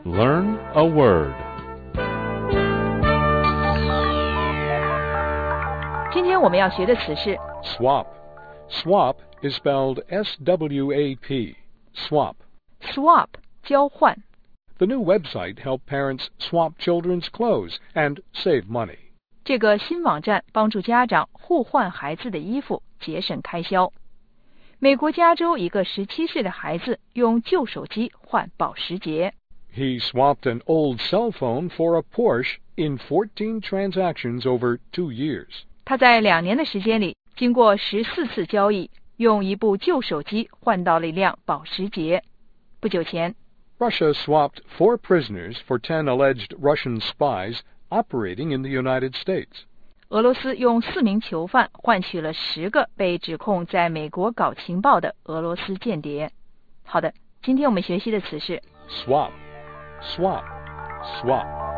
Learn a word. 今天我们要学的词是 Swap. Swap is spelled S-W-A-P. Swap. swap 交换。 The new website helped parents swap children's clothes and save money. 这个新网站帮助家长互换孩子的衣服，节省开销。美国加州一个17岁的孩子用旧手机换保时捷。 He swapped an old cell phone for a Porsche in 14 transactions over 2 years. 他在2年的时间里，经过14次交易，用一部旧手机换到了一辆保时捷。不久前 Russia swapped 4 prisoners for 10 alleged Russian spies operating in the United States. 俄罗斯用4名囚犯换取了10个被指控在美国搞情报的俄罗斯间谍。好的，今天我们学习的词是 Swap. Swap. Swap.